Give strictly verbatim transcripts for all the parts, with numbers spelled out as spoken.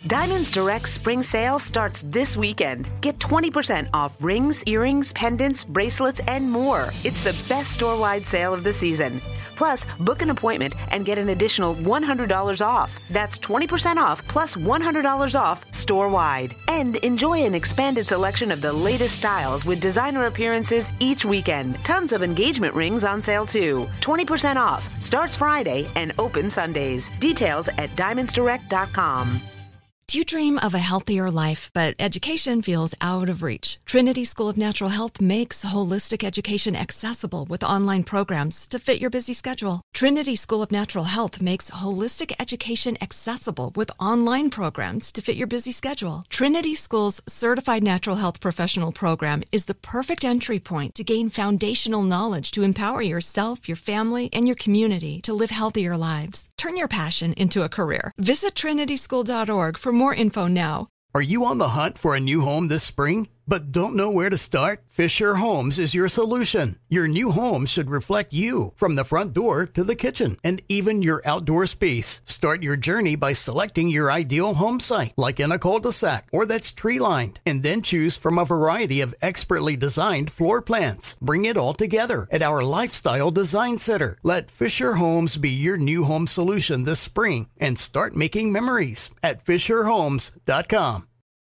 Diamonds Direct spring sale starts this weekend. Get twenty percent off rings, earrings, pendants, bracelets, and more. It's the best store-wide sale of the season. Plus, book an appointment and get an additional one hundred dollars off. That's twenty percent off plus one hundred dollars off store-wide. And enjoy an expanded selection of the latest styles with designer appearances each weekend. Tons of engagement rings on sale too. twenty percent off. Starts Friday and open Sundays. Details at diamonds direct dot com. Do you dream of a healthier life, but education feels out of reach? Trinity School of Natural Health makes holistic education accessible with online programs to fit your busy schedule. Trinity School of Natural Health makes holistic education accessible with online programs to fit your busy schedule. Trinity School's Certified Natural Health Professional Program is the perfect entry point to gain foundational knowledge to empower yourself, your family, and your community to live healthier lives. Turn your passion into a career. Visit trinity school dot org for more info now. Are you on the hunt for a new home this spring, but don't know where to start? Fisher Homes is your solution. Your new home should reflect you, from the front door to the kitchen, and even your outdoor space. Start your journey by selecting your ideal home site, like in a cul-de-sac or that's tree-lined, and then choose from a variety of expertly designed floor plans. Bring it all together at our Lifestyle Design Center. Let Fisher Homes be your new home solution this spring and start making memories at fisher homes dot com.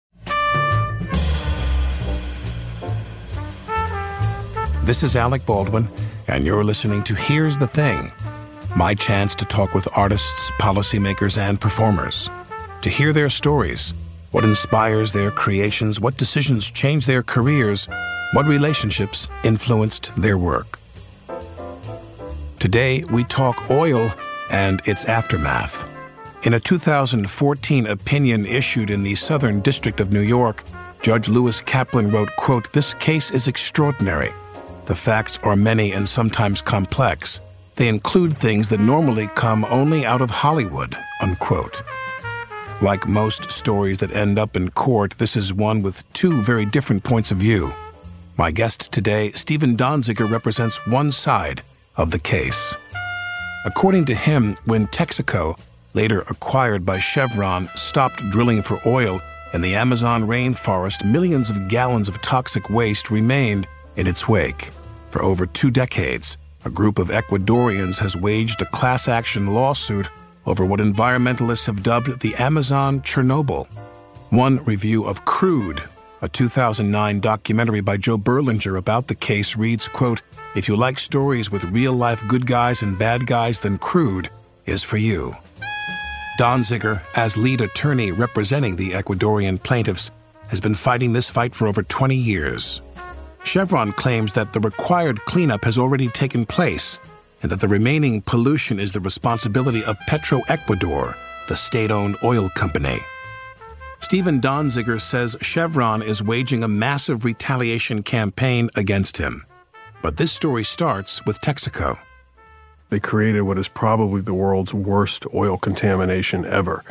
This is Alec Baldwin, and you're listening to Here's the Thing, my chance to talk with artists, policymakers, and performers, to hear their stories, what inspires their creations, what decisions change their careers, what relationships influenced their work. Today, we talk oil and its aftermath. In a two thousand fourteen opinion issued in the Southern District of New York, Judge Lewis Kaplan wrote, quote, "This case is extraordinary. The facts are many and sometimes complex. They include things that normally come only out of Hollywood," unquote. Like most stories that end up in court, this is one with two very different points of view. My guest today, Stephen Donziger, represents one side of the case. According to him, when Texaco, later acquired by Chevron, stopped drilling for oil in the Amazon rainforest, millions of gallons of toxic waste remained in its wake. For over two decades, a group of Ecuadorians has waged a class-action lawsuit over what environmentalists have dubbed the Amazon Chernobyl. One review of Crude, a two thousand nine documentary by Joe Berlinger about the case, reads, quote, "If you like stories with real-life good guys and bad guys, then Crude is for you." Donziger, as lead attorney representing the Ecuadorian plaintiffs, has been fighting this fight for over twenty years. Chevron claims that the required cleanup has already taken place and that the remaining pollution is the responsibility of Petroecuador, the state-owned oil company. Stephen Donziger says Chevron is waging a massive retaliation campaign against him. But this story starts with Texaco. They created what is probably the world's worst oil contamination ever.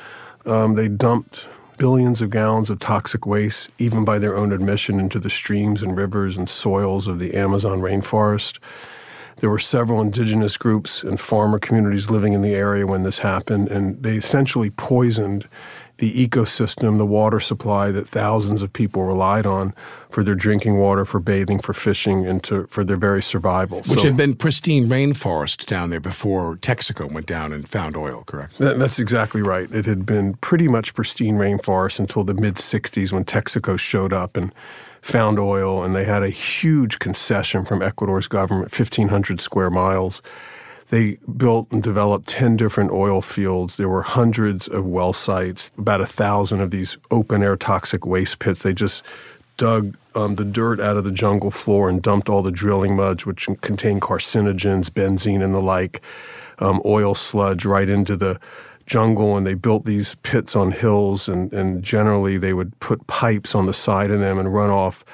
Um, they dumped billions of gallons of toxic waste, even by their own admission, into the streams and rivers and soils of the Amazon rainforest. There were several indigenous groups and farmer communities living in the area when this happened, and they essentially poisoned the ecosystem, the water supply that thousands of people relied on for their drinking water, for bathing, for fishing, and to, for their very survival. Which so, had been pristine rainforest down there before Texaco went down and found oil, correct? That, that's exactly right. It had been pretty much pristine rainforest until the mid-sixties when Texaco showed up and found oil, and they had a huge concession from Ecuador's government, fifteen hundred square miles. They built and developed ten different oil fields. There were hundreds of well sites, about a thousand of these open-air toxic waste pits. They just dug um, the dirt out of the jungle floor and dumped all the drilling muds, which contained carcinogens, benzene and the like, um, oil sludge right into the jungle. And they built these pits on hills, and, and generally they would put pipes on the side of them and run off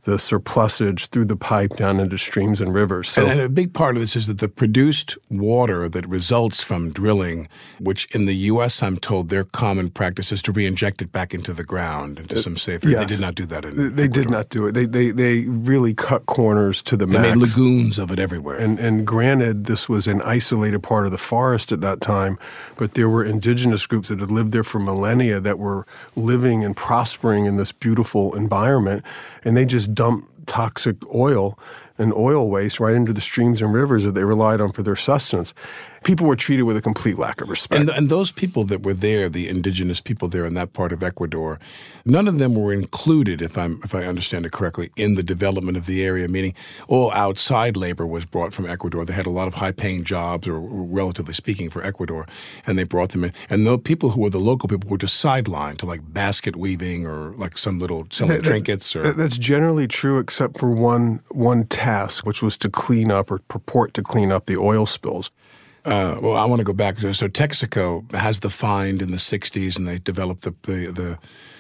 the surplusage through the pipe down into streams and rivers. So, and, and a big part of this is that the produced water that results from drilling, which in the U S, I'm told, their common practice is to re-inject it back into the ground, into some safer. Yes. They did not do that in They Ecuador. did not do it. They they they really cut corners to the They max. made lagoons of it everywhere. And, and granted, this was an isolated part of the forest at that time, but there were indigenous groups that had lived there for millennia that were living and prospering in this beautiful environment, and they just dumped toxic oil and oil waste right into the streams and rivers that they relied on for their sustenance. People were treated with a complete lack of respect. And, and those people that were there, the indigenous people there in that part of Ecuador, none of them were included, if I'm if I understand it correctly, in the development of the area, meaning all outside labor was brought from Ecuador. They had a lot of high-paying jobs, or relatively speaking, for Ecuador, and they brought them in. And the people who were the local people were just sidelined to like basket weaving or like some little selling That- trinkets. Or that- That's generally true except for one one task, which was to clean up or purport to clean up the oil spills. Uh, well, I want to go back. So Texaco has the find in the sixties, and they developed the the the,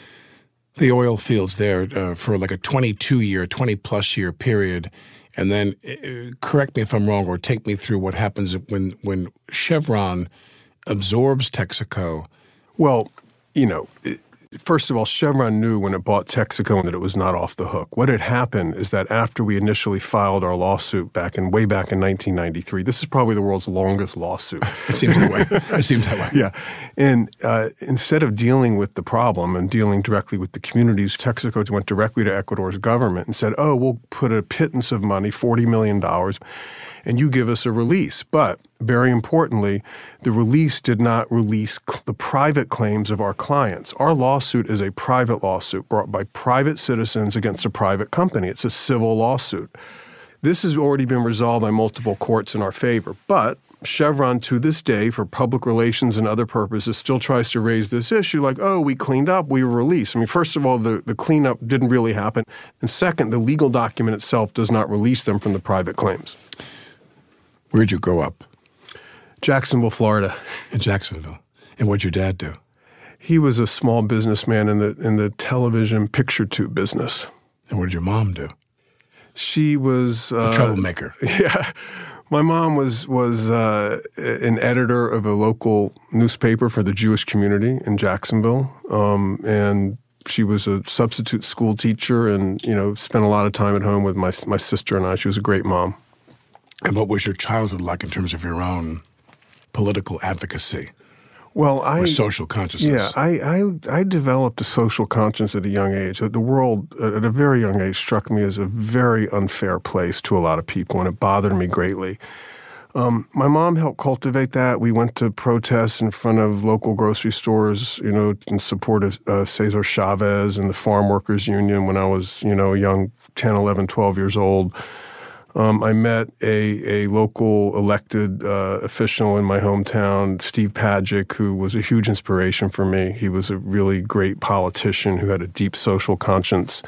the oil fields there uh, for like a twenty-two year, twenty-plus year period. And then, uh, correct me if I'm wrong, or take me through what happens when when Chevron absorbs Texaco. Well, you know, it, first of all, Chevron knew when it bought Texaco that it was not off the hook. What had happened is that after we initially filed our lawsuit back in way back in nineteen ninety-three, this is probably the world's longest lawsuit. It seems that way. It seems that way. Yeah. And uh, instead of dealing with the problem and dealing directly with the communities, Texaco went directly to Ecuador's government and said, oh, we'll put a pittance of money, forty million dollars, and you give us a release. But very importantly, the release did not release cl- the private claims of our clients. Our lawsuit is a private lawsuit brought by private citizens against a private company. It's a civil lawsuit. This has already been resolved by multiple courts in our favor. But Chevron, to this day, for public relations and other purposes, still tries to raise this issue like, oh, we cleaned up, we were released. I mean, first of all, the, the cleanup didn't really happen. And second, the legal document itself does not release them from the private claims. Where'd you grow up? Jacksonville, Florida. In Jacksonville. And what'd your dad do? He was a small businessman in the in the television picture tube business. And what did your mom do? She was uh, A troublemaker. Yeah, my mom was was uh, an editor of a local newspaper for the Jewish community in Jacksonville, um, and she was a substitute school teacher, and you know spent a lot of time at home with my my sister and I. She was a great mom. And what was your childhood like in terms of your own political advocacy Well, I or social consciousness? Yeah, I, I I developed a social conscience at a young age. The world, at a very young age, struck me as a very unfair place to a lot of people, and it bothered me greatly. Um, my mom helped cultivate that. We went to protests in front of local grocery stores, you know, in support of uh, Cesar Chavez and the Farm Workers Union when I was, you know, a young ten, eleven, twelve years old. Um, I met a, a local elected uh, official in my hometown, Steve Padgick, who was a huge inspiration for me. He was a really great politician who had a deep social conscience.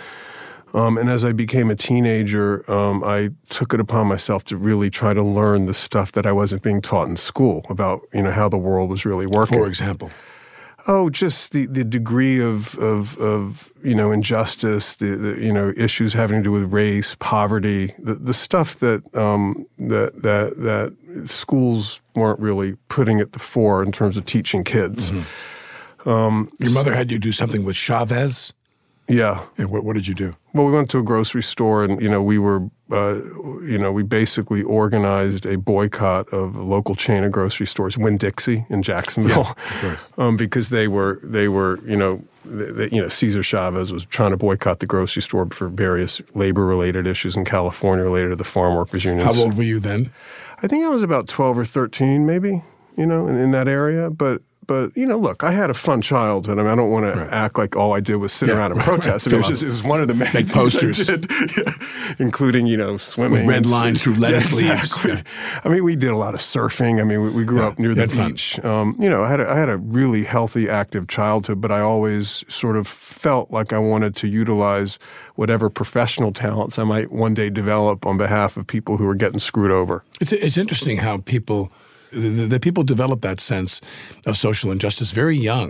Um, and as I became a teenager, um, I took it upon myself to really try to learn the stuff that I wasn't being taught in school about, you know, how the world was really working. For example? Oh, just the, the degree of, of, of, you know, injustice, the, the, you know, issues having to do with race, poverty, the, the stuff that, um, that, that, that schools weren't really putting at the fore in terms of teaching kids. Mm-hmm. Um, Your mother had you do something with Chavez? Yeah. And what, what did you do? Well, we went to a grocery store and, you know, we were, uh, you know, we basically organized a boycott of a local chain of grocery stores, Winn-Dixie in Jacksonville, Yeah, of course. um, because they were, they were, you know, they, you know, Cesar Chavez was trying to boycott the grocery store for various labor-related issues in California related to the farm workers unions. How old were you then? I think I was about twelve or thirteen, maybe, you know, in, in that area, but... But, you know, look, I had a fun childhood. I mean, I don't want to Right. act like all I did was sit Yeah, around and right, protest. right. I mean, it, was just, it was one of the many Make things posters. I did, yeah. Including, you know, swimming. With red and- lines through lettuce yeah, leaves. exactly. Yeah. I mean, we did a lot of surfing. I mean, we, we grew Yeah, up near you the had fun. beach. Um, you know, I had, a, I had a really healthy, active childhood, but I always sort of felt like I wanted to utilize whatever professional talents I might one day develop on behalf of people who were getting screwed over. It's, it's interesting how people, the, the people develop that sense of social injustice very young.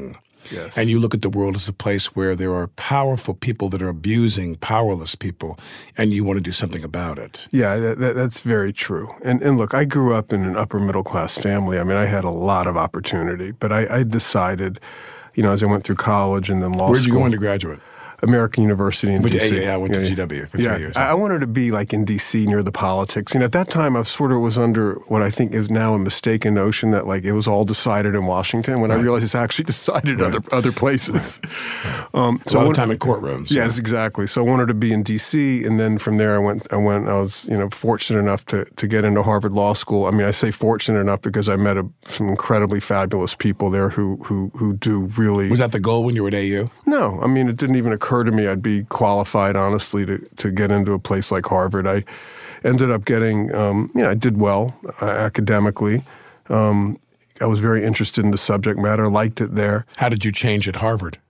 Yes. And you look at the world as a place where there are powerful people that are abusing powerless people, and you want to do something about it. Yeah, that, that, that's very true. And and look, I grew up in an upper middle class family. I mean, I had a lot of opportunity, but I, I decided, you know, as I went through college and then law Where'd school. you go undergraduate? American University in But, D C. yeah, yeah, I went to yeah, G W for three yeah. years. I, I wanted to be like in D C near the politics. You know, at that time, I sort of was under what I think is now a mistaken notion that like it was all decided in Washington. When right. I realized it's actually decided right. other other places. Right. Um, so a lot wanted, of time in courtrooms. Yes, yeah. exactly. So I wanted to be in D C, and then from there, I went. I went. I was, you know, fortunate enough to to get into Harvard Law School. I mean, I say fortunate enough because I met a, some incredibly fabulous people there who who who do really. Was that the goal when you were at A U? No, I mean, it didn't even occur to me I'd be qualified, honestly, to, to get into a place like Harvard. I ended up getting, um, you know, I did well uh, academically. Um, I was very interested in the subject matter, liked it there. How did you change at Harvard?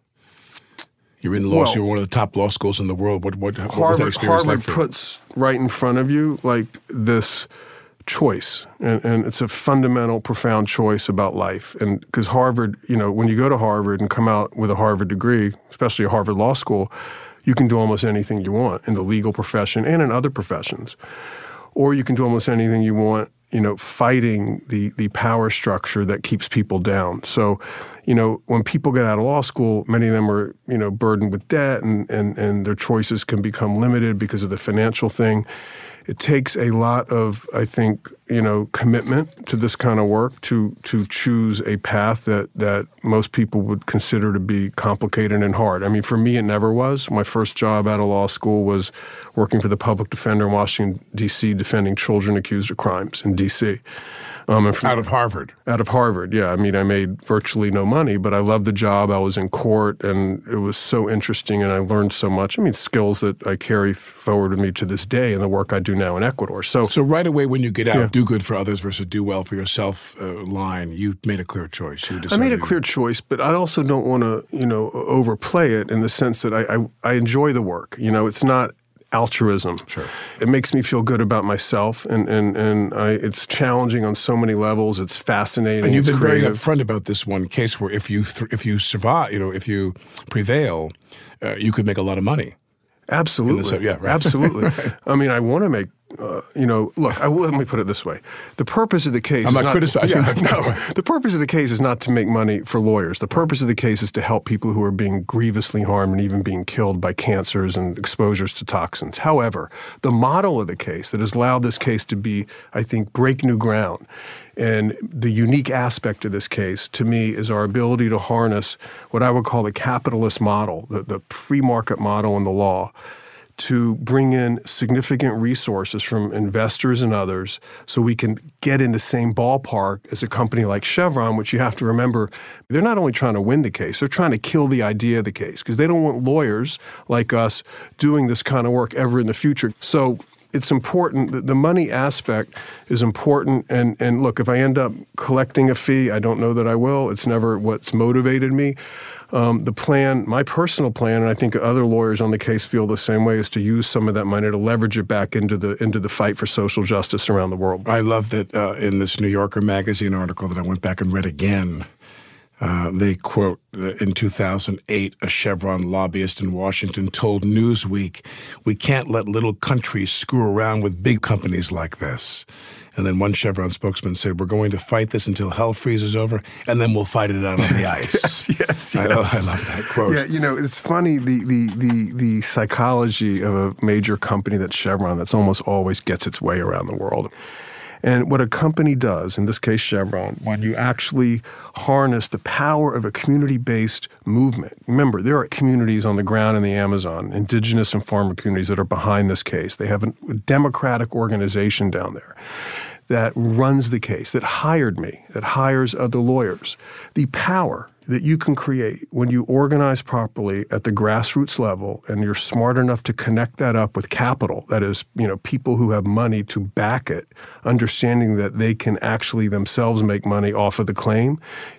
You're in law, well, so you're one of the top law schools in the world. What, what, what Harvard, was that experience Harvard like for you? puts right in front of you, like, this choice, and, and it's a fundamental, profound choice about life. And because Harvard, you know, when you go to Harvard and come out with a Harvard degree, especially a Harvard Law School, you can do almost anything you want in the legal profession and in other professions. Or you can do almost anything you want, you know, fighting the, the power structure that keeps people down. So, you know, when people get out of law school, many of them are, you know, burdened with debt and, and, and their choices can become limited because of the financial thing. It takes a lot of, I think, you know, commitment to this kind of work to to choose a path that, that most people would consider to be complicated and hard. I mean, for me, it never was. My first job out of law school was working for the public defender in Washington, D C, defending children accused of crimes in D C. Um, and from, out of Harvard? Out of Harvard, yeah. I mean, I made virtually no money, but I loved the job. I was in court, and it was so interesting, and I learned so much. I mean, skills that I carry forward with me to this day in the work I do now in Ecuador. So, so right away when you get out, yeah. do good for others versus do well for yourself uh, line, you made a clear choice. You I made a clear choice, but I also don't want to, you know, overplay it in the sense that I, I, I enjoy the work. You know, it's not altruism. Sure. It makes me feel good about myself, and and and I, it's challenging on so many levels. It's fascinating. And you've it's been creative. very upfront about this one case where if you th- if you survive, you know, if you prevail, uh, you could make a lot of money. Absolutely. The, yeah, right. Absolutely. Right. I mean, I want to make. Uh, you know, look, I will, let me put it this way. The purpose of the case I'm is not, not criticizing yeah, that. No, the purpose of the case is not to make money for lawyers. The purpose of the case is to help people who are being grievously harmed and even being killed by cancers and exposures to toxins. However, the model of the case that has allowed this case to be, I think, break new ground, and the unique aspect of this case, to me, is our ability to harness what I would call the capitalist model, the, the free market model in the law, to bring in significant resources from investors and others so we can get in the same ballpark as a company like Chevron, which you have to remember, they're not only trying to win the case, they're trying to kill the idea of the case because they don't want lawyers like us doing this kind of work ever in the future. So it's important. The money aspect is important. And, and look, if I end up collecting a fee, I don't know that I will. It's never what's motivated me. Um, the plan, my personal plan, and I think other lawyers on the case feel the same way, is to use some of that money to leverage it back into the into the fight for social justice around the world. I love that uh, in this New Yorker magazine article that I went back and read again, uh, they quote, uh, in two thousand eight, a Chevron lobbyist in Washington told Newsweek, "We can't let little countries screw around with big companies like this." And then one Chevron spokesman said, "We're going to fight this until hell freezes over, and then we'll fight it out on the ice." yes, yes, I, yes. I love that quote. Yeah, you know, it's funny, the, the, the, the psychology of a major company that's Chevron that's almost always gets its way around the world. And what a company does, in this case Chevron, when you actually harness the power of a community-based movement. Remember, there are communities on the ground in the Amazon, indigenous and farmer communities that are behind this case. They have a democratic organization down there that runs the case, that hired me, that hires other lawyers. The power that you can create when you organize properly at the grassroots level and you're smart enough to connect that up with capital, that is, you know, people who have money to back it, understanding that they can actually themselves make money off of the claim,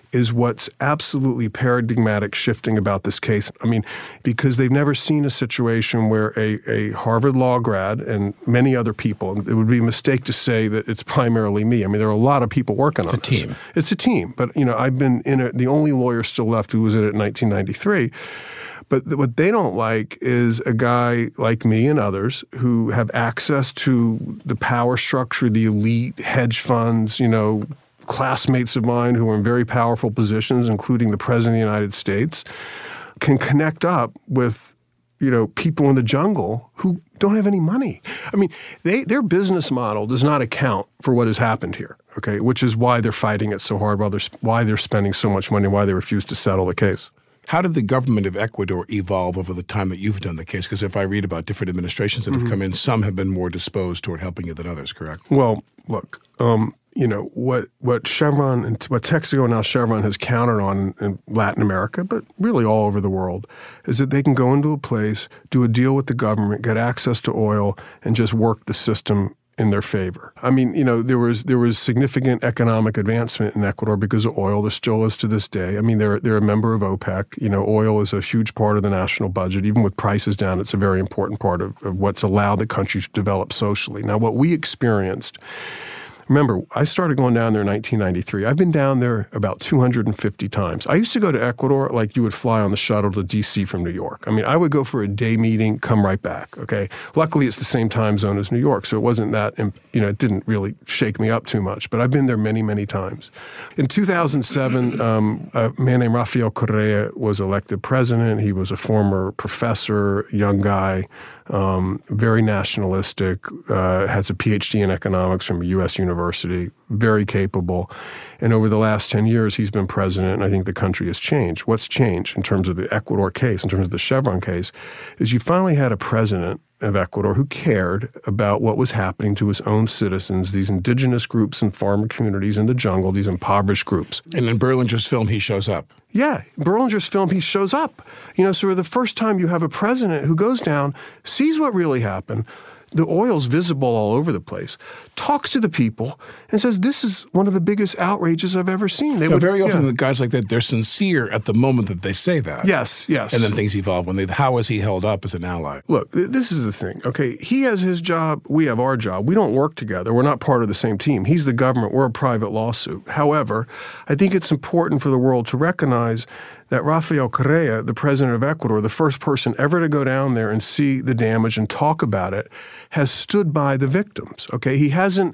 is what's absolutely paradigmatic shifting about this case. I mean, because they've never seen a situation where a, a Harvard law grad and many other people, it would be a mistake to say that it's primarily me. I mean, there are a lot of people working on this. It's a team. It's a team. But, you know, I've been in it, the only lawyer still left who was in it in nineteen ninety-three. But th- what they don't like is a guy like me and others who have access to the power structure, the elite hedge funds, you know, classmates of mine who are in very powerful positions, including the President of the United States, can connect up with, you know, people in the jungle who don't have any money. I mean, they, their business model does not account for what has happened here, okay, which is why they're fighting it so hard, why they're, why they're spending so much money, why they refuse to settle the case. How did the government of Ecuador evolve over the time that you've done the case? Because if I read about different administrations that have mm-hmm. come in, some have been more disposed toward helping you than others, correct? Well, look, um, you know, what what Chevron and what Texaco now Chevron has counted on in, in Latin America, but really all over the world, is that they can go into a place, do a deal with the government, get access to oil, and just work the system in their favor. I mean, you know, there was there was significant economic advancement in Ecuador because of oil. There still is to this day. I mean, they're they're a member of OPEC. You know, oil is a huge part of the national budget. Even with prices down, it's a very important part of, of what's allowed the country to develop socially. Now, what we experienced, remember, I started going down there in nineteen ninety-three. I've been down there about two hundred fifty times. I used to go to Ecuador like you would fly on the shuttle to D C from New York. I mean, I would go for a day meeting, come right back, okay? Luckily, it's the same time zone as New York, so it wasn't that, you know, it didn't really shake me up too much. But I've been there many, many times. In two thousand seven, um, a man named Rafael Correa was elected president. He was a former professor, young guy, Um, very nationalistic, uh, has a P H D in economics from a U S university, very capable. And over the last ten years, he's been president, and I think the country has changed. What's changed in terms of the Ecuador case, in terms of the Chevron case, is you finally had a president of Ecuador who cared about what was happening to his own citizens, these indigenous groups and farmer communities in the jungle, these impoverished groups. And in Berlinger's film, he shows up. Yeah, Berlinger's film, he shows up. You know, so for the first time you have a president who goes down, sees what really happened, the oil's visible all over the place, talks to the people, and says, this is one of the biggest outrages I've ever seen. They no, would, very often yeah. with guys like that, they're sincere at the moment that they say that. Yes, yes. And then things evolve. When they, how is he held up as an ally? Look, th- this is the thing, okay? He has his job, we have our job. We don't work together. We're not part of the same team. He's the government. We're a private lawsuit. However, I think it's important for the world to recognize that Rafael Correa, the president of Ecuador, the first person ever to go down there and see the damage and talk about it, has stood by the victims, okay? He hasn't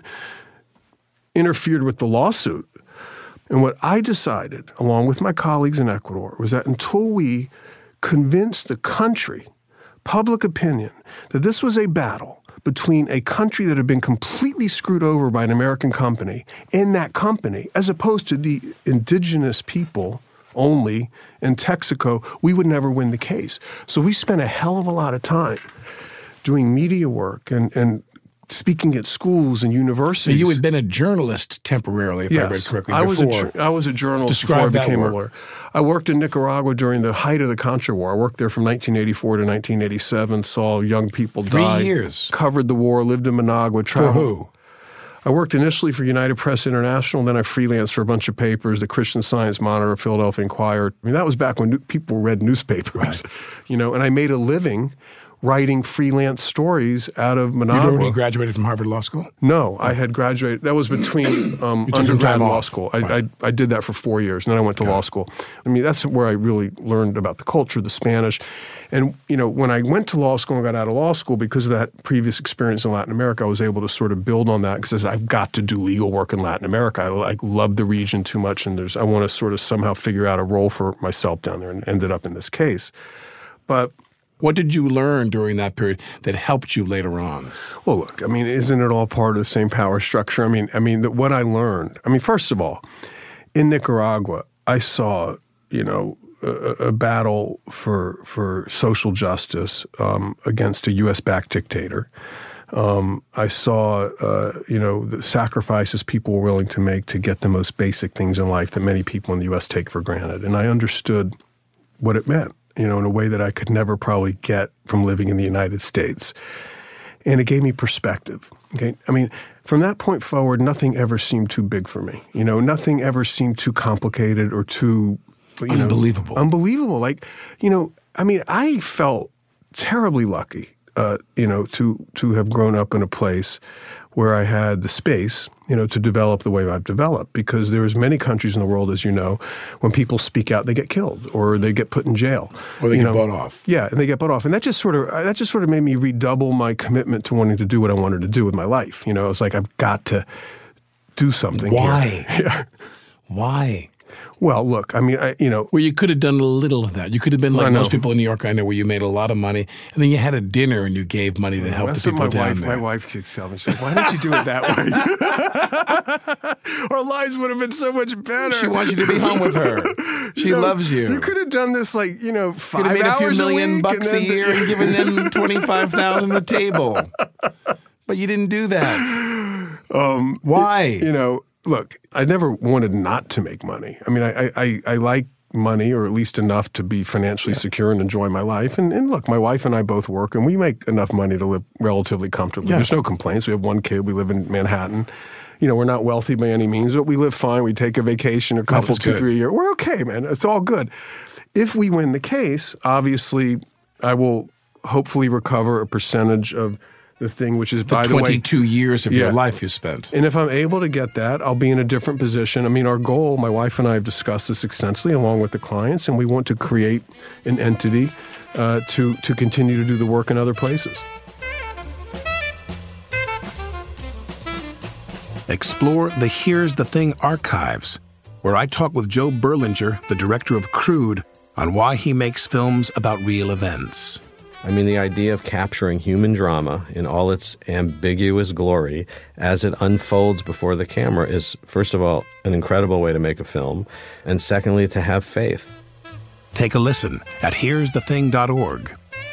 interfered with the lawsuit. And what I decided, along with my colleagues in Ecuador, was that until we convinced the country, public opinion, that this was a battle between a country that had been completely screwed over by an American company and that company, as opposed to the indigenous people only in Texaco, we would never win the case. So we spent a hell of a lot of time doing media work and, and speaking at schools and universities. So you had been a journalist temporarily, if yes, I read correctly, I before. was a, I was a journalist Describe before I became work. a lawyer. I worked in Nicaragua during the height of the Contra War. I worked there from nineteen eighty-four to nineteen eighty-seven, saw young people Three die. Three years. Covered the war, lived in Managua. Traveled. For who? I worked initially for United Press International, then I freelanced for a bunch of papers, the Christian Science Monitor, Philadelphia Inquirer. I mean, that was back when new, people read newspapers, right. you know, and I made a living writing freelance stories out of Managua. You'd already graduated from Harvard Law School? No, I had graduated. That was between um, undergrad and law school. I, right. I, I did that for four years, and then I went to Got law it. school. I mean, that's where I really learned about the culture, the Spanish. And, you know, when I went to law school and got out of law school, because of that previous experience in Latin America, I was able to sort of build on that because I said, I've got to do legal work in Latin America. I, I love the region too much, and there's I want to sort of somehow figure out a role for myself down there, and ended up in this case. But what did you learn during that period that helped you later on? Well, look, I mean, isn't it all part of the same power structure? I mean, I mean, the, what I learned, I mean, first of all, in Nicaragua, I saw, you know, a, a battle for for social justice um, against a U S-backed dictator. Um, I saw, uh, you know, the sacrifices people were willing to make to get the most basic things in life that many people in the U S take for granted. And I understood what it meant, you know, in a way that I could never probably get from living in the United States. and it gave me perspective. Okay, I mean, from that point forward, nothing ever seemed too big for me. You know, nothing ever seemed too complicated or too, you know, unbelievable. Unbelievable. Like, you know, I mean, I felt terribly lucky, uh, you know, to to have grown up in a place where I had the space, you know, to develop the way I've developed. Because there's many countries in the world, as you know, when people speak out, they get killed or they get put in jail. Or they you get know? bought off. Yeah, and they get bought off. And that just sort of that just sort of made me redouble my commitment to wanting to do what I wanted to do with my life. You know, it's like, I've got to do something. Why? Here. Yeah. Why? Well, look, I mean, I, you know. Well, you could have done a little of that. You could have been like I know. most people in New York I know, where you made a lot of money, and then you had a dinner and you gave money to help That's the what people my down wife, there. My wife keeps telling me, she's like, why didn't you do it that way? Our lives would have been so much better. She wants you to be home with her. She You know, loves you. You could have done this like, you know, five Could have made a few hours million week bucks and a then- year and given them twenty-five thousand dollars a table. But you didn't do that. Um, Why? You know, look, I never wanted not to make money. I mean, I, I, I like money, or at least enough to be financially yeah. secure and enjoy my life. And, and look, my wife and I both work, and we make enough money to live relatively comfortably. Yeah. There's no complaints. We have one kid. We live in Manhattan. You know, we're not wealthy by any means, but we live fine. We take a vacation, a couple, two, good. three a year. We're okay, man. It's all good. If we win the case, obviously, I will hopefully recover a percentage of the thing, which is, the by the way, twenty-two years of yeah. your life you spent. And if I'm able to get that, I'll be in a different position. I mean, our goal, my wife and I have discussed this extensively along with the clients, and we want to create an entity uh, to, to continue to do the work in other places. Explore the Here's the Thing archives, where I talk with Joe Berlinger, the director of Crude, on why he makes films about real events. I mean, the idea of capturing human drama in all its ambiguous glory as it unfolds before the camera is, first of all, an incredible way to make a film, and secondly, to have faith. Take a listen at here's the thing dot org.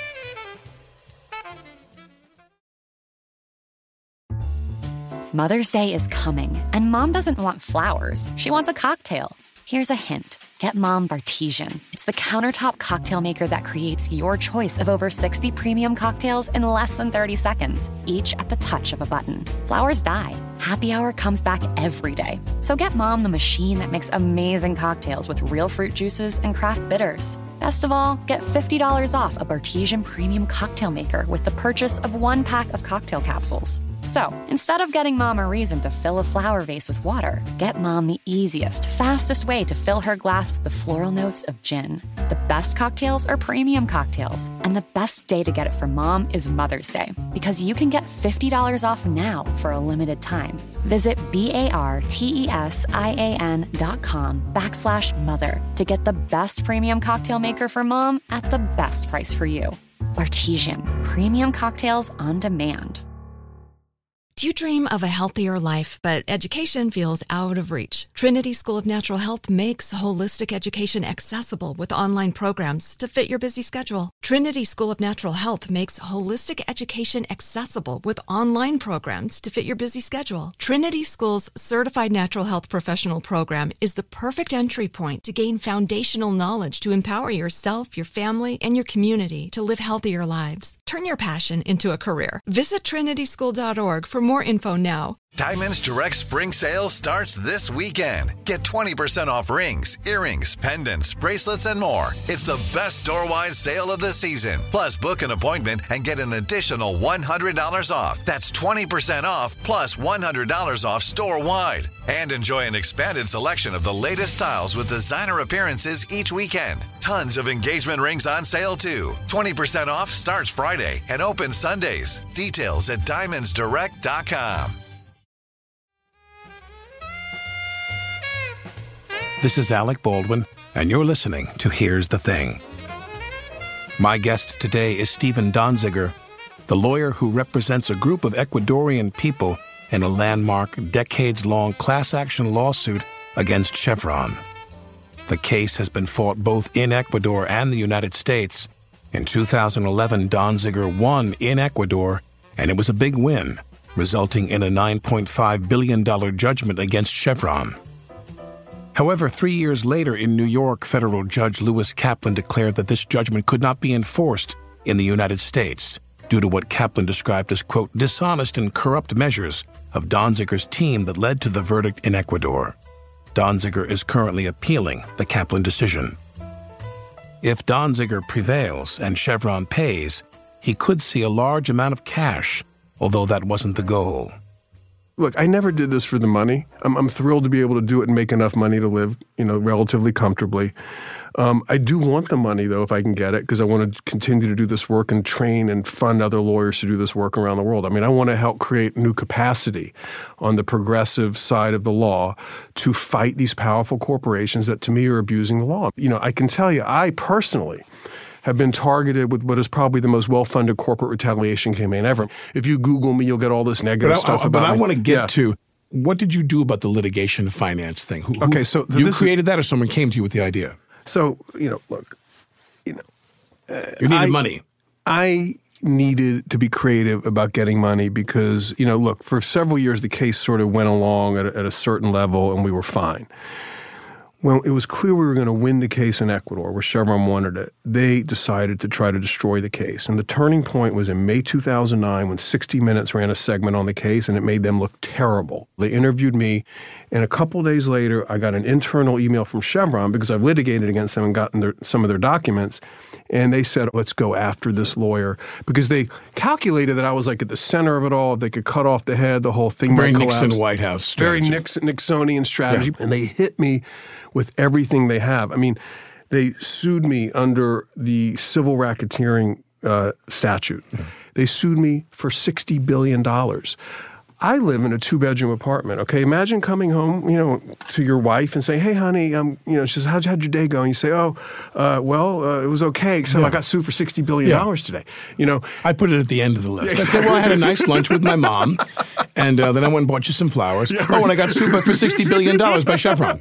Mother's Day is coming, and Mom doesn't want flowers. She wants a cocktail. Here's a hint. Get Mom Bartesian. It's the countertop cocktail maker that creates your choice of over sixty premium cocktails in less than thirty seconds, each at the touch of a button. Flowers die. Happy hour comes back every day. So get Mom the machine that makes amazing cocktails with real fruit juices and craft bitters. Best of all, get fifty dollars off a Bartesian premium cocktail maker with the purchase of one pack of cocktail capsules. So, instead of getting Mom a reason to fill a flower vase with water, get Mom the easiest, fastest way to fill her glass with the floral notes of gin. The best cocktails are premium cocktails, and the best day to get it for Mom is Mother's Day, because you can get fifty dollars off now for a limited time. Visit B-A-R-T-E-S-I-A-N dot com backslash mother to get the best premium cocktail maker for Mom at the best price for you. Bartesian, premium cocktails on demand. Do you dream of a healthier life, but education feels out of reach? Trinity School of Natural Health makes holistic education accessible with online programs to fit your busy schedule. Trinity School of Natural Health makes holistic education accessible with online programs to fit your busy schedule. Trinity School's Certified Natural Health Professional Program is the perfect entry point to gain foundational knowledge to empower yourself, your family, and your community to live healthier lives. Turn your passion into a career. Visit trinity school dot org for more info now. Diamonds Direct Spring Sale starts this weekend. Get twenty percent off rings, earrings, pendants, bracelets, and more. It's the best store-wide sale of the season. Plus, book an appointment and get an additional one hundred dollars off. That's twenty percent off plus one hundred dollars off store-wide. And enjoy an expanded selection of the latest styles with designer appearances each weekend. Tons of engagement rings on sale, too. twenty percent off starts Friday and opens Sundays. Details at diamonds direct dot com. This is Alec Baldwin, and you're listening to Here's the Thing. My guest today is Stephen Donziger, the lawyer who represents a group of Ecuadorian people in a landmark, decades-long class action lawsuit against Chevron. The case has been fought both in Ecuador and the United States. In two thousand eleven, Donziger won in Ecuador, and it was a big win, resulting in a nine point five billion dollars judgment against Chevron. However, three years later in New York, federal judge Lewis Kaplan declared that this judgment could not be enforced in the United States due to what Kaplan described as, quote, dishonest and corrupt measures of Donziger's team that led to the verdict in Ecuador. Donziger is currently appealing the Kaplan decision. If Donziger prevails and Chevron pays, he could see a large amount of cash, although that wasn't the goal. Look, I never did this for the money. I'm, I'm thrilled to be able to do it and make enough money to live, you know, relatively comfortably. Um, I do want the money, though, if I can get it, because I want to continue to do this work and train and fund other lawyers to do this work around the world. I mean, I want to help create new capacity on the progressive side of the law to fight these powerful corporations that, to me, are abusing the law. You know, I can tell you, I personally have been targeted with what is probably the most well-funded corporate retaliation campaign ever. If you Google me, you'll get all this negative but stuff I, I, about but me. I want to get yeah. to, what did you do about the litigation finance thing? Who, okay, who, so you this created is, that, or someone came to you with the idea? So, you know, look, you know. Uh, you needed I, money. I needed to be creative about getting money because, you know, look, for several years the case sort of went along at a, at a certain level and we were fine. When it was clear we were going to win the case in Ecuador, where Chevron wanted it, they decided to try to destroy the case. And the turning point was in May two thousand nine when sixty minutes ran a segment on the case, and it made them look terrible. They interviewed me, and a couple days later, I got an internal email from Chevron because I've litigated against them and gotten their, some of their documents, and they said, let's go after this lawyer, because they calculated that I was like at the center of it all. If they could cut off the head, the whole thing Very might collapse. Nixon White House strategy. Very Nixon, Nixonian strategy. Yeah. And they hit me with everything they have. I mean, they sued me under the civil racketeering uh, statute. Yeah. They sued me for sixty billion dollars. I live in a two-bedroom apartment, okay? Imagine coming home, you know, to your wife and saying, hey, honey, um, you know, she says, how'd, how'd your day go? And you say, oh, uh, well, uh, it was okay, so yeah. I got sued for sixty billion dollars yeah. today. You know, I put it at the end of the list. I said, well, I had a nice lunch with my mom, and uh, then I went and bought you some flowers. Yeah, right. Oh, and I got sued for sixty billion dollars by Chevron.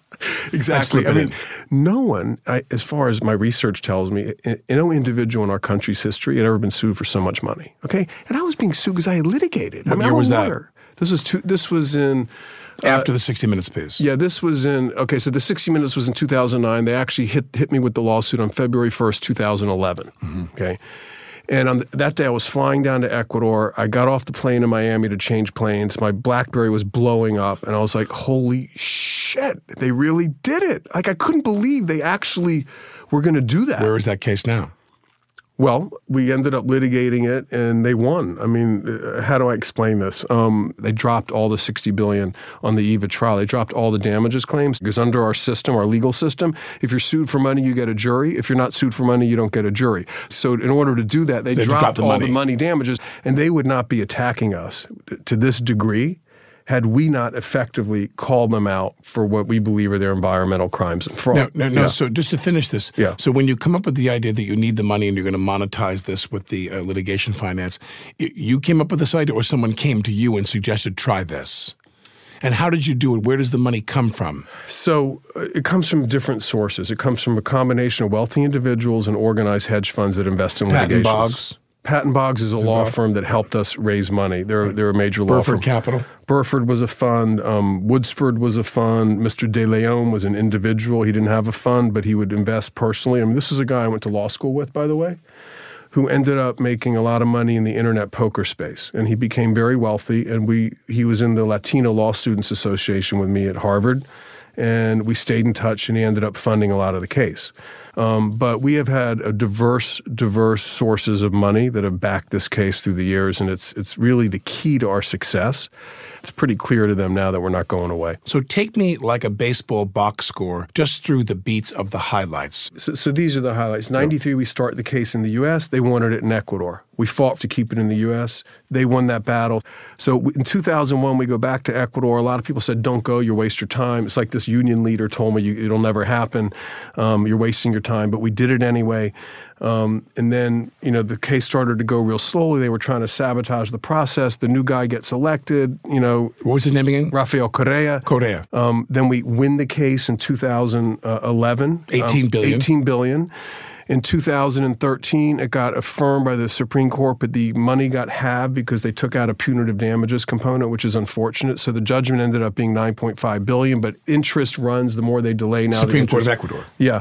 Exactly. I mean, no one, I, as far as my research tells me, no individual in our country's history had ever been sued for so much money. Okay, and I was being sued because I had litigated. What I mean, year I was that? Lawyer. This was two, this was in uh, after the sixty Minutes piece. Yeah, this was in. Okay, so the sixty Minutes was in two thousand nine. They actually hit hit me with the lawsuit on February first, two thousand eleven. Mm-hmm. Okay. And on that day, I was flying down to Ecuador. I got off the plane in Miami to change planes. My BlackBerry was blowing up, and I was like, holy shit, they really did it. Like, I couldn't believe they actually were going to do that. Where is that case now? Well, we ended up litigating it, and they won. I mean, how do I explain this? Um, they dropped all the sixty billion dollars on the eve of trial. They dropped all the damages claims because under our system, our legal system, if you're sued for money, you get a jury. If you're not sued for money, you don't get a jury. So in order to do that, they, they dropped, dropped the all money. the money damages, and they would not be attacking us to this degree had we not effectively called them out for what we believe are their environmental crimes and fraud. No, no, no. Yeah. So just to finish this, yeah. so when you come up with the idea that you need the money and you're going to monetize this with the uh, litigation finance, you came up with this idea or someone came to you and suggested, try this? And how did you do it? Where does the money come from? So uh, it comes from different sources. It comes from a combination of wealthy individuals and organized hedge funds that invest in Patton litigations. Boggs. Patton Boggs is a law firm that helped us raise money. They're, they're a major law firm. Burford Capital? Burford was a fund. Um, Woodsford was a fund. Mister De Leon was an individual. He didn't have a fund, but he would invest personally. I mean, this is a guy I went to law school with, by the way, who ended up making a lot of money in the internet poker space. And he became very wealthy. And we he was in the Latino Law Students Association with me at Harvard. And we stayed in touch, and he ended up funding a lot of the case. Um, but we have had a diverse, diverse sources of money that have backed this case through the years, and it's it's really the key to our success. It's pretty clear to them now that we're not going away. So take me like a baseball box score, just through the beats of the highlights. So, so these are the highlights. ninety-three, we start the case in the U S. They wanted it in Ecuador. We fought to keep it in the U S. They won that battle. So in two thousand one, we go back to Ecuador. A lot of people said, don't go, you waste your time. It's like this union leader told me, it'll never happen. Um, you're wasting your time. But we did it anyway. Um, and then, you know, the case started to go real slowly. They were trying to sabotage the process. The new guy gets elected, you know. What was his name again? Rafael Correa. Correa. Um, then we win the case in two thousand eleven. eighteen billion. Um, eighteen billion. In two thousand thirteen, it got affirmed by the Supreme Court, but the money got halved because they took out a punitive damages component, which is unfortunate. So the judgment ended up being nine point five billion dollars, but interest runs the more they delay now. Supreme the Court of Ecuador. Yeah.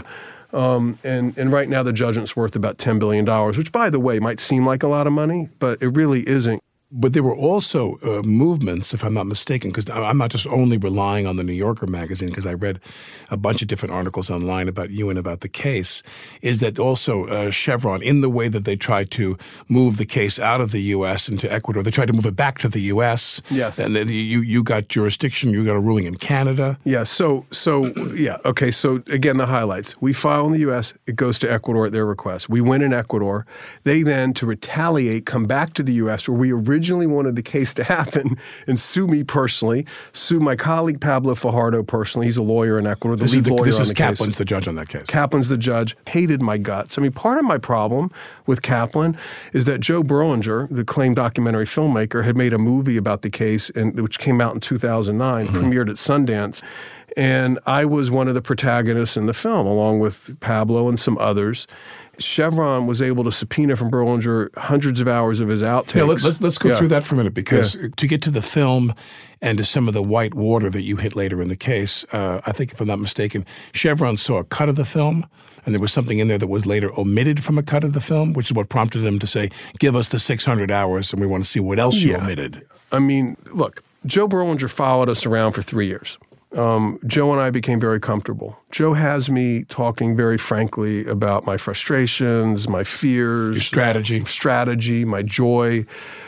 Um, and, and right now the judgment's worth about ten billion dollars, which, by the way, might seem like a lot of money, but it really isn't. But there were also uh, movements, if I'm not mistaken, because I'm not just only relying on the New Yorker magazine, because I read a bunch of different articles online about you and about the case, is that also uh, Chevron, in the way that they tried to move the case out of the U S into Ecuador, they tried to move it back to the U S. Yes. And then you, you got jurisdiction, you got a ruling in Canada. Yeah, so, so yeah, okay, so again, the highlights. We file in the U S, it goes to Ecuador at their request. We win in Ecuador. They then, to retaliate, come back to the U S, where we originally originally wanted the case to happen and sue me personally, sue my colleague Pablo Fajardo personally. He's a lawyer in Ecuador, the this lead is the, lawyer this on is the Kaplan's case. the judge on that case. Kaplan's the judge. Hated my guts. I mean, part of my problem with Kaplan is that Joe Berlinger, the acclaimed documentary filmmaker, had made a movie about the case, and which came out in two thousand nine, mm-hmm. premiered at Sundance. And I was one of the protagonists in the film, along with Pablo and some others. Chevron was able to subpoena from Berlinger hundreds of hours of his outtakes. Yeah, let, let's let's go yeah. through that for a minute, because yeah. to get to the film and to some of the white water that you hit later in the case, uh, I think if I'm not mistaken, Chevron saw a cut of the film, and there was something in there that was later omitted from a cut of the film, which is what prompted them to say, give us the six hundred hours, and we want to see what else you yeah. omitted. I mean, look, Joe Berlinger followed us around for three years. Um, Joe and I became very comfortable. Joe has me talking very frankly about my frustrations, my fears. Your strategy. Strategy, my joy,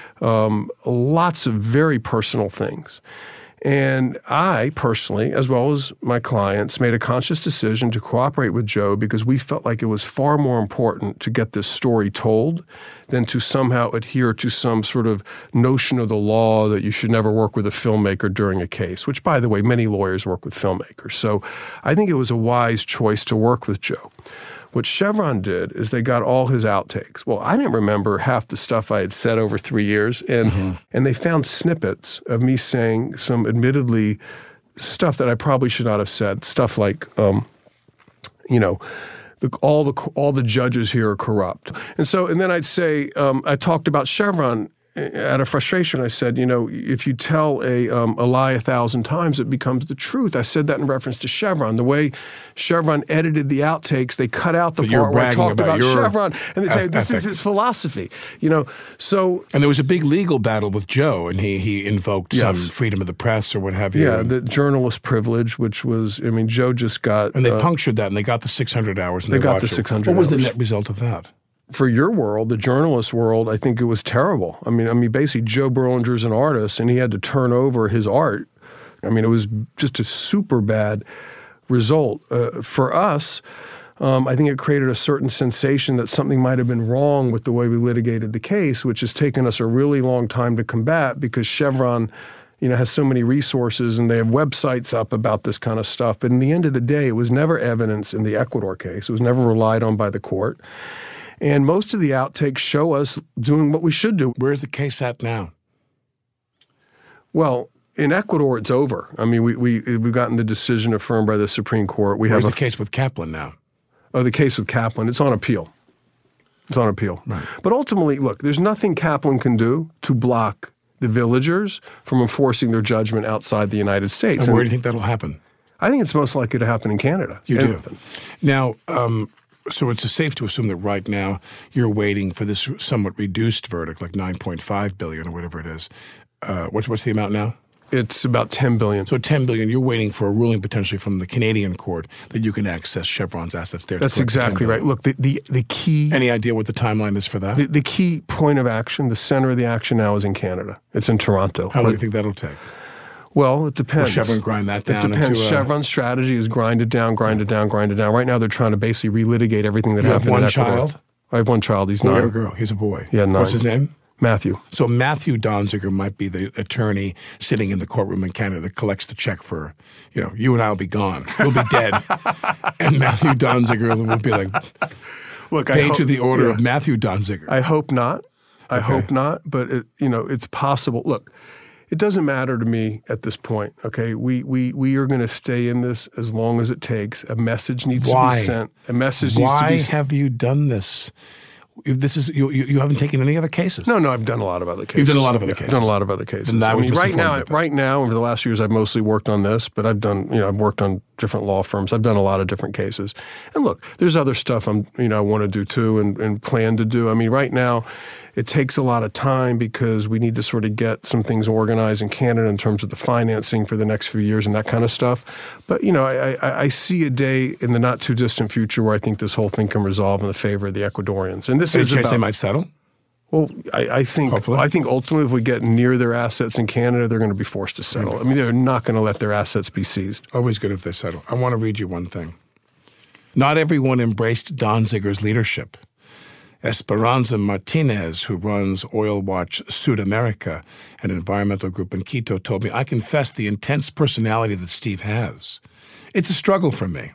um, lots of very personal things. And I personally, as well as my clients, made a conscious decision to cooperate with Joe because we felt like it was far more important to get this story told than to somehow adhere to some sort of notion of the law that you should never work with a filmmaker during a case, which, by the way, many lawyers work with filmmakers. So I think it was a wise choice to work with Joe. What Chevron did is they got all his outtakes. Well, I didn't remember half the stuff I had said over three years, and mm-hmm. and they found snippets of me saying some admittedly stuff that I probably should not have said. Stuff like, um, you know, the, all the all the judges here are corrupt, and so and then I'd say um, I talked about Chevron. Out of frustration, I said, you know, if you tell a um, a lie a thousand times, it becomes the truth. I said that in reference to Chevron. The way Chevron edited the outtakes, they cut out the but part where I talked about, about Chevron, and they say, this ethic. is his philosophy. You know, so... And there was a big legal battle with Joe, and he he invoked yes. some freedom of the press or what have you. Yeah, the journalist privilege, which was, I mean, Joe just got... And they uh, punctured that, and they got the six hundred hours. And they, they got the it. six hundred What was hours. the net result of that? For your world, the journalist world, I think it was terrible. I mean, I mean, basically, Joe Berlinger's an artist, and he had to turn over his art. I mean, it was just a super bad result. Uh, for us, um, I think it created a certain sensation that something might have been wrong with the way we litigated the case, which has taken us a really long time to combat because Chevron, you know, has so many resources and they have websites up about this kind of stuff. But in the end of the day, it was never evidence in the Ecuador case. It was never relied on by the court. And most of the outtakes show us doing what we should do. Where's the case at now? Well, in Ecuador, it's over. I mean, we, we, we've gotten the decision affirmed by the Supreme Court. We Where's have the case with Kaplan now? Oh, the case with Kaplan. It's on appeal. It's on appeal. Right. But ultimately, look, there's nothing Kaplan can do to block the villagers from enforcing their judgment outside the United States. And, and where do you think that'll happen? I think it's most likely to happen in Canada. You and, do. Now, um, so it's safe to assume that right now you're waiting for this somewhat reduced verdict, like nine point five billion dollars or whatever it is. Uh, what's what's the amount now? It's about ten billion dollars. So ten billion dollars, you're waiting for a ruling potentially from the Canadian court that you can access Chevron's assets there. That's exactly right. Look, the, the, the key... Any idea what the timeline is for that? The, the key point of action, the center of the action now is in Canada. It's in Toronto. How long do you think that'll take? Well, it depends. Will Chevron grind that down? It depends. Into, uh, Chevron's strategy is grind it down, grind it down, grind it down. Right now, they're trying to basically relitigate everything that you happened have one in Ecuador. child? I have one child. He's boy nine. or girl? He's a boy. Yeah, nine. What's his name? Matthew. So Matthew Donziger might be the attorney sitting in the courtroom in Canada that collects the check for, you know, you and I will be gone. We'll be dead. And Matthew Donziger will be like, look, paid I hope, to the order yeah. of Matthew Donziger. I hope not. I okay. hope not. But, it, you know, it's possible. Look, it doesn't matter to me at this point, okay? We we we are going to stay in this as long as it takes. A message needs Why? to be sent. A message Why needs to be have you done this? This is you, you. You haven't taken any other cases. No, no, I've done a lot of other cases. You've done a lot of other yeah, cases. I've done a lot of other cases. And that I was mean, right now, bit. right now, over the last few years, I've mostly worked on this, but I've done, you know, I've worked on different law firms. I've done a lot of different cases. And look, there's other stuff I'm, you know, I want to do too, and, and plan to do. I mean, right now, it takes a lot of time because we need to sort of get some things organized in Canada in terms of the financing for the next few years and that kind of stuff. But, you know, I, I, I see a day in the not too distant future where I think this whole thing can resolve in the favor of the Ecuadorians. And this Any is chance about, they might settle? Well, I, I think Hopefully. I think ultimately if we get near their assets in Canada, they're going to be forced to settle. I mean, they're not going to let their assets be seized. Always good if they settle. I want to read you one thing. Not everyone embraced Donziger's leadership. Esperanza Martinez, who runs Oil Watch Sud America, an environmental group in Quito, told me, I confess the intense personality that Steve has. It's a struggle for me.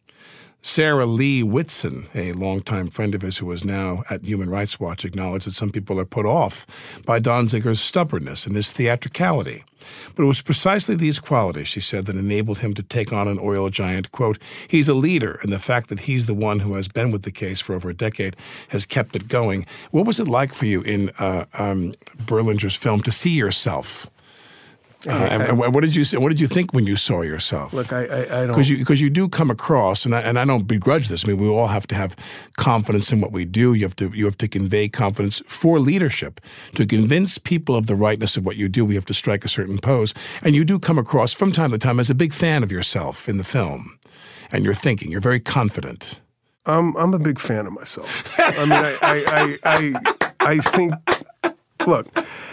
Sarah Lee Whitson, a longtime friend of his who is now at Human Rights Watch, acknowledged that some people are put off by Donziger's stubbornness and his theatricality. But it was precisely these qualities, she said, that enabled him to take on an oil giant. Quote, he's a leader, and the fact that he's the one who has been with the case for over a decade has kept it going. What was it like for you in uh, um, Berlinger's film to see yourself? Uh, and, and what did you say, what did you think when you saw yourself? Look, I, I, I don't because you because you do come across, and I, and I don't begrudge this. I mean, we all have to have confidence in what we do. You have to you have to convey confidence for leadership. To convince people of the rightness of what you do, we have to strike a certain pose. And you do come across from time to time as a big fan of yourself in the film, and you're thinking. You're very confident. I'm I'm a big fan of myself. I mean, I I, I I I think. Look.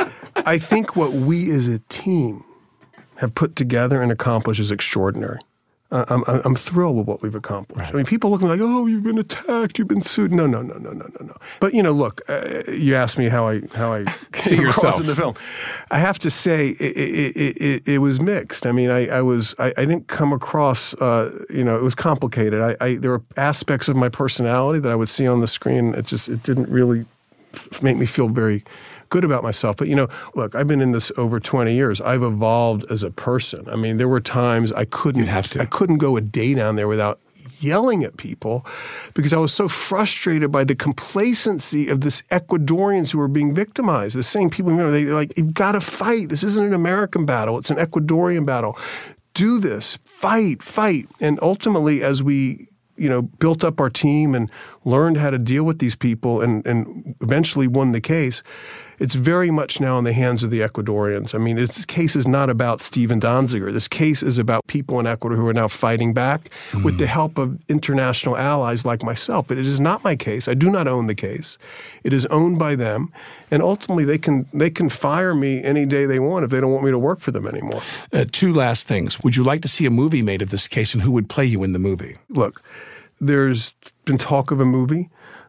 I think what we as a team have put together and accomplished is extraordinary. Uh, I'm, I'm thrilled with what we've accomplished. Right. I mean, people look at me like, oh, you've been attacked, you've been sued. No, no, no, no, no, no, no. But, you know, look, uh, you asked me how I how I see yourself in the film. I have to say it, it, it, it, it was mixed. I mean, I, I was I, I didn't come across, uh, you know, it was complicated. I, I there were aspects of my personality that I would see on the screen. It just it didn't really make me feel very good about myself. But, you know, look, I've been in this over twenty years. I've evolved as a person. I mean, there were times I couldn't You'd have to. I couldn't go a day down there without yelling at people because I was so frustrated by the complacency of this Ecuadorians who were being victimized. The same people, you know, they like, you've got to fight. This isn't an American battle. It's an Ecuadorian battle. Do this. Fight, fight. And ultimately, as we you know, built up our team and learned how to deal with these people and, and eventually won the case, it's very much now in the hands of the Ecuadorians. I mean, this case is not about Steven Donziger. This case is about people in Ecuador who are now fighting back mm. with the help of international allies like myself. But it is not my case. I do not own the case. It is owned by them. And ultimately, they can they can fire me any day they want if they don't want me to work for them anymore. Uh, two last things. Would you like to see a movie made of this case, and who would play you in the movie? Look, there's been talk of a movie.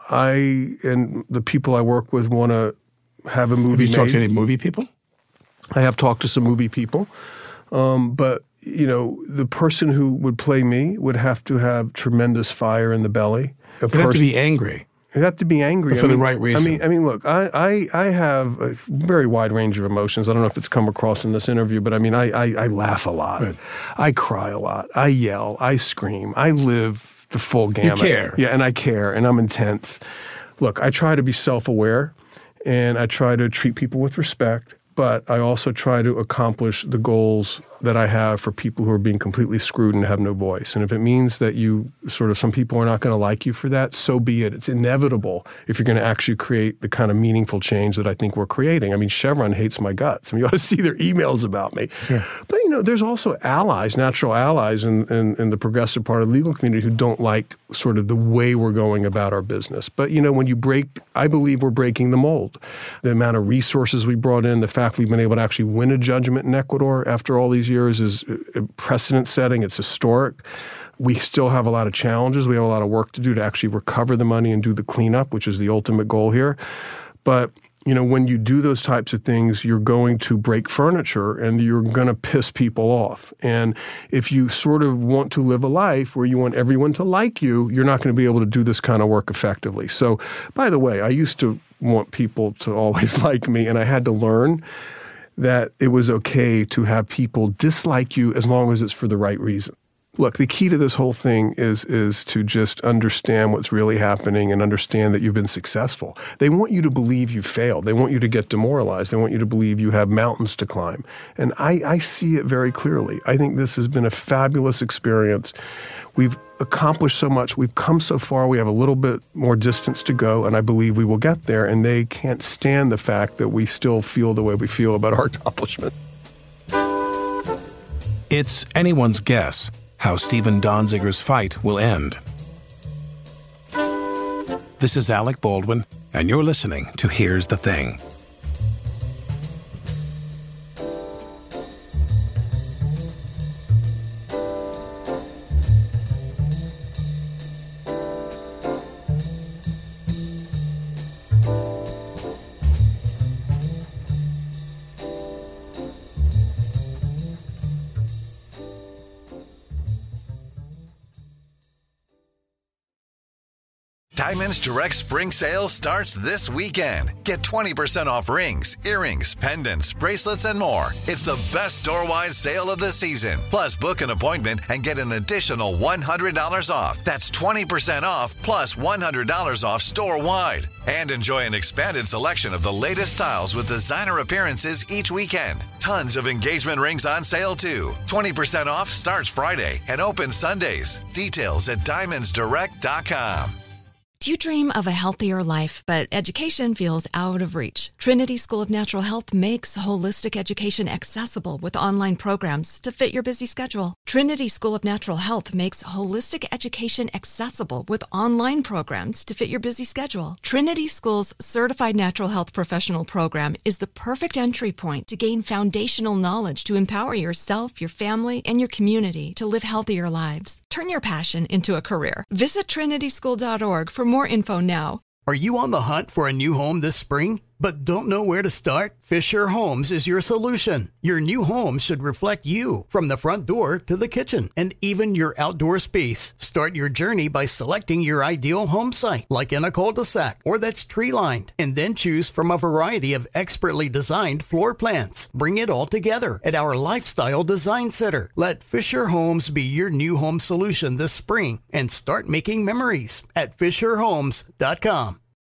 I and the people I work with want to have a movie Have you made. talked to any movie people? I have talked to some movie people. Um, but, you know, the person who would play me would have to have tremendous fire in the belly. They'd have to be angry. You'd have to be angry. But for I mean, the right reason. I mean, I mean, look, I, I, I have a very wide range of emotions. I don't know if it's come across in this interview, but I mean, I, I, I laugh a lot. Right. I cry a lot. I yell. I scream. I live the full gamut. You care. Yeah, and I care, and I'm intense. Look, I try to be self-aware, and I try to treat people with respect, but I also try to accomplish the goals that I have for people who are being completely screwed and have no voice. And if it means that you sort of, some people are not going to like you for that, so be it. It's inevitable if you're going to actually create the kind of meaningful change that I think we're creating. I mean, Chevron hates my guts. I mean, you ought to see their emails about me. Sure. But, you know, there's also allies, natural allies in, in, in the progressive part of the legal community who don't like sort of the way we're going about our business. But, you know, when you break, I believe we're breaking the mold. The amount of resources we brought in, the fact we've been able to actually win a judgment in Ecuador after all these years is precedent setting. It's historic. We still have a lot of challenges. We have a lot of work to do to actually recover the money and do the cleanup, which is the ultimate goal here. But, you know, when you do those types of things, you're going to break furniture and you're going to piss people off. And if you sort of want to live a life where you want everyone to like you, you're not going to be able to do this kind of work effectively. So, by the way, I used to want people to always like me, and I had to learn that it was okay to have people dislike you as long as it's for the right reason. Look, the key to this whole thing is is to just understand what's really happening and understand that you've been successful. They want you to believe you failed. They want you to get demoralized. They want you to believe you have mountains to climb. And I, I see it very clearly. I think this has been a fabulous experience. We've accomplished so much. We've come so far. We have a little bit more distance to go, and I believe we will get there. And they can't stand the fact that we still feel the way we feel about our accomplishment. It's anyone's guess how Stephen Donziger's fight will end. This is Alec Baldwin, and you're listening to Here's the Thing. Diamonds Direct Spring Sale starts this weekend. Get twenty percent off rings, earrings, pendants, bracelets, and more. It's the best store-wide sale of the season. Plus, book an appointment and get an additional one hundred dollars off. That's twenty percent off plus one hundred dollars off store-wide. And enjoy an expanded selection of the latest styles with designer appearances each weekend. Tons of engagement rings on sale, too. twenty percent off starts Friday and opens Sundays. Details at diamonds direct dot com. Do you dream of a healthier life, but education feels out of reach? Trinity School of Natural Health makes holistic education accessible with online programs to fit your busy schedule. Trinity School of Natural Health makes holistic education accessible with online programs to fit your busy schedule. Trinity School's Certified Natural Health Professional Program is the perfect entry point to gain foundational knowledge to empower yourself, your family, and your community to live healthier lives. Turn your passion into a career. Visit trinity school dot org for more info now. Are you on the hunt for a new home this spring, but don't know where to start? Fisher Homes is your solution. Your new home should reflect you from the front door to the kitchen and even your outdoor space. Start your journey by selecting your ideal home site, like in a cul-de-sac or that's tree-lined, and then choose from a variety of expertly designed floor plans. Bring it all together at our Lifestyle Design Center. Let Fisher Homes be your new home solution this spring and start making memories at fisher homes dot com.